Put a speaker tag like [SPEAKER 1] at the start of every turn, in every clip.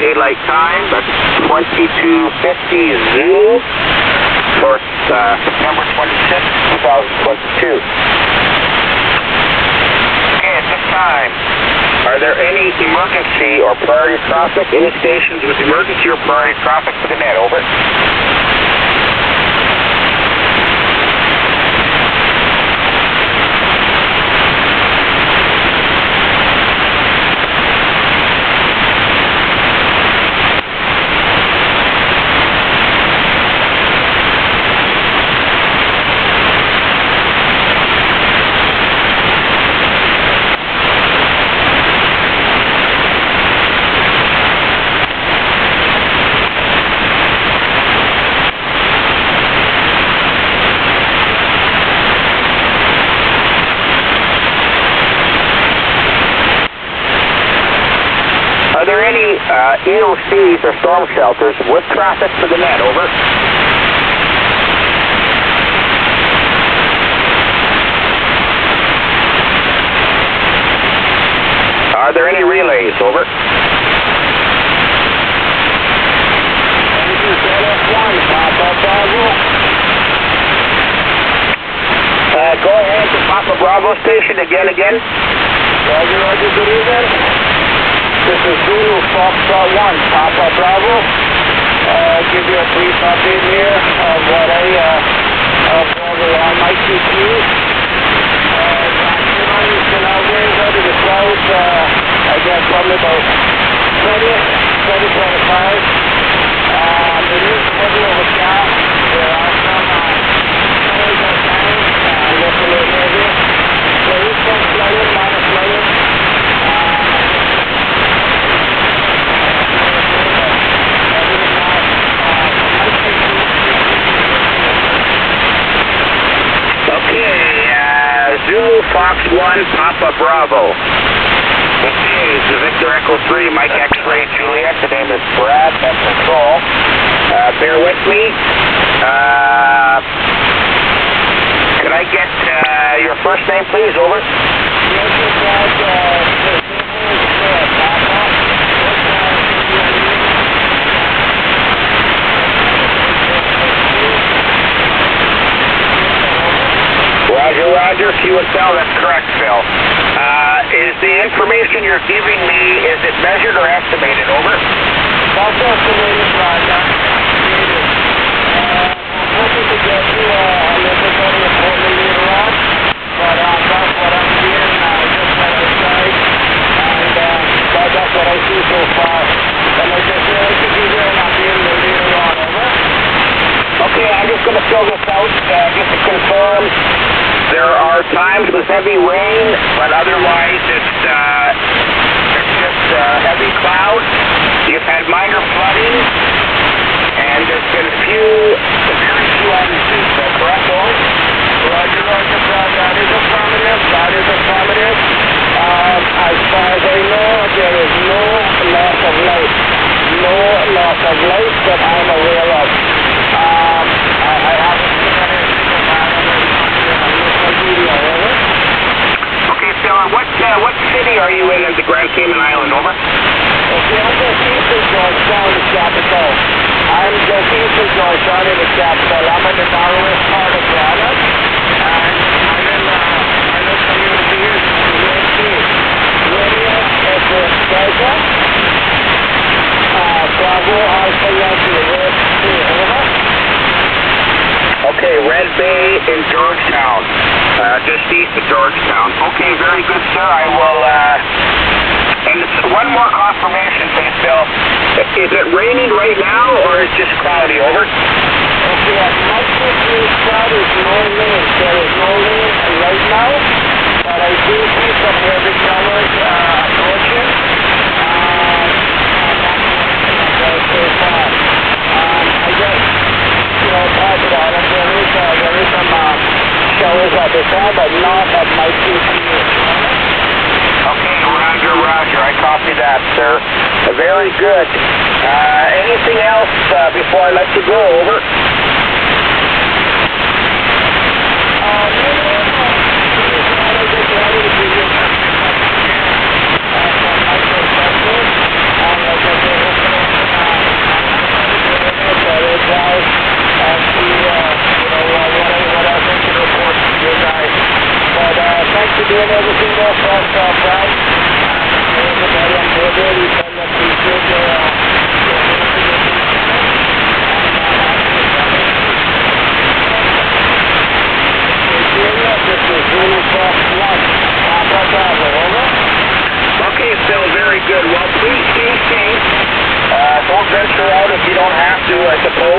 [SPEAKER 1] daylight time. That's 2250 Zulu for September 26, 2022. Okay, at this time, are there any emergency or priority traffic? Any stations with emergency or priority traffic for the net? Over. Are there any EOCs or storm shelters with traffic for the net? Over. Are there any relays? Over. Go ahead to Papa Bravo station again. Roger, good evening. This is Zulu Foxtrot 1, Papa Bravo. Give you a brief update here of what of where my QQ. It's been out winds out of the clouds, I guess probably about 20, 25. It is heavy overcast. There are some clouds at times, looks a little heavy. There is some flooding, minor flooding. Zulu Fox 1, Papa Bravo. This is Victor Echo 3, Mike X-Ray Juliet. The name is Brad, that's control. Bear with me. Could I get your first name, please? Over. Roger, QSL, that's correct, Phil. Is the information you're giving me, is it measured or estimated? Over. That's estimated, Roger. I'm hoping to get you a little bit better appointment later on, but that's what I'm seeing just right outside, and that's what I see so far. And I just I could be there and I'll be able to later on. Over. Okay, I'm just going to fill this out just to confirm. There are times with heavy rain, but otherwise it's just heavy clouds. You've had minor flooding, and there's been very few on the street. Is that correct, Owen? Roger, that is affirmative. As far as I know, there is no loss of life. No loss of life that I'm aware of. I haven't seen anything about it. Okay, Phil, what city are you in the Grand Cayman Island? Over. Okay, I'm just east of Georgetown, the capital. I'm just east of Georgetown in the capital. I'm in the northwest part of the island, and I'm in the community here, Radio Echo Delta, Bravo Alpha Yankee, Red Bay. Over. Okay, Red Bay in Georgetown, just east of Georgetown. Okay, very good, sir. I will, and one more confirmation, please, Phil. Is it raining right now, or is it just cloudy? Over. Okay, at my there is no rain. There is no rain right now, but I do see some heavy showers approaching. So far. I guess, part of the island, there is some showers at the time, but not at my QQ. Okay, Roger. I copy that, sir. Very good. Anything else before I let you go? Over.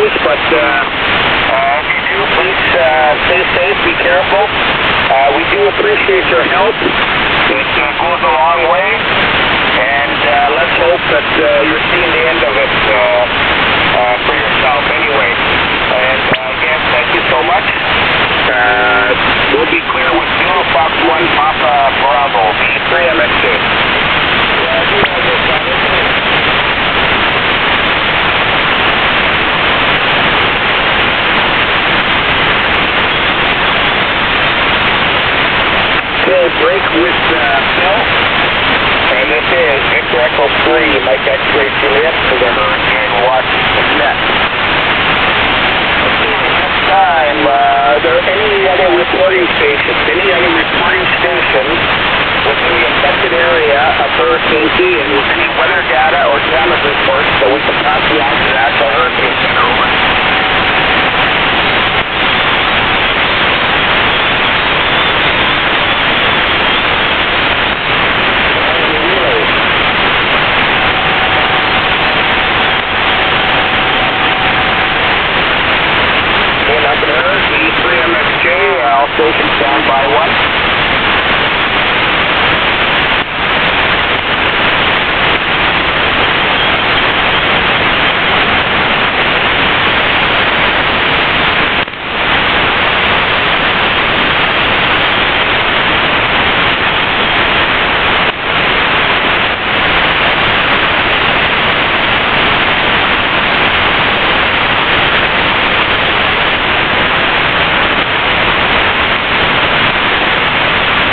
[SPEAKER 1] goes, but if you do, please stay safe, be careful. We do appreciate your help. It goes a long way, and let's hope that you're seeing the end of it for yourself anyway. And again, thank you so much. We'll be clear with Zulu Fox 1 Papa Bravo, B3MXC. Yeah, I do have this on it. Okay, break with Phil. And this is Victor Echo 3, Mike X-Ray Juliet for the Hurricane Watch Net. Time, are there any other reporting stations within the affected area of Hurricane Ian with any weather data or damage